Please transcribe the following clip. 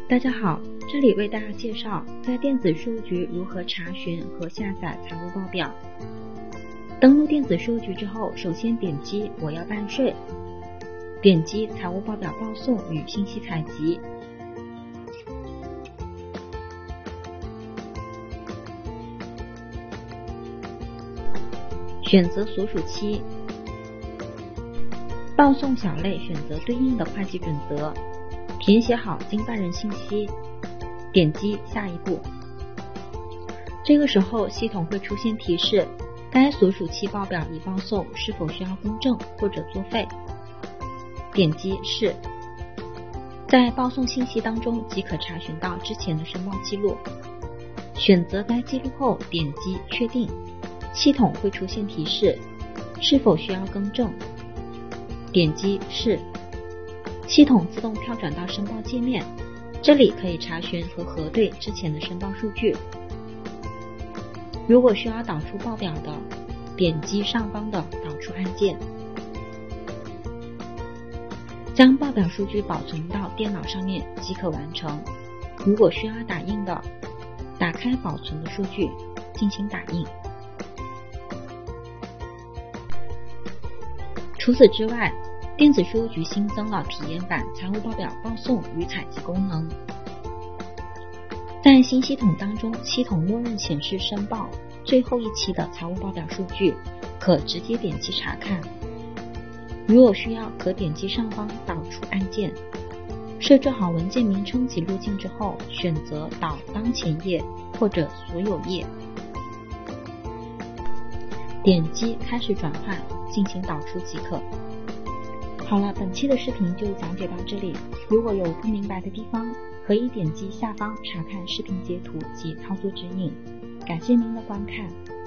大家好，这里为大家介绍在电子数据如何查询和下载财务报表。登录电子数据之后，首先点击我要办税，点击财务报表报送与信息采集，选择所属期，报送小类选择对应的会计准则，填写好经办人信息，点击下一步。这个时候系统会出现提示，该所属期报表已报送，是否需要更正或者作废？点击是。在报送信息当中即可查询到之前的申报记录，选择该记录后点击确定，系统会出现提示，是否需要更正？点击是。系统自动跳转到申报界面，这里可以查询和核对之前的申报数据。如果需要导出报表的，点击上方的导出按键，将报表数据保存到电脑上面即可完成。如果需要打印的，打开保存的数据进行打印。除此之外，电子税务局新增了体验版财务报表报送与采集功能。在新系统当中，系统默认显示申报最后一期的财务报表数据，可直接点击查看。如果需要，可点击上方导出按键，设置好文件名称及路径之后，选择导当前页或者所有页，点击开始转换进行导出即可。好了，本期的视频就讲解到这里，如果有不明白的地方，可以点击下方查看视频截图及操作指引。感谢您的观看。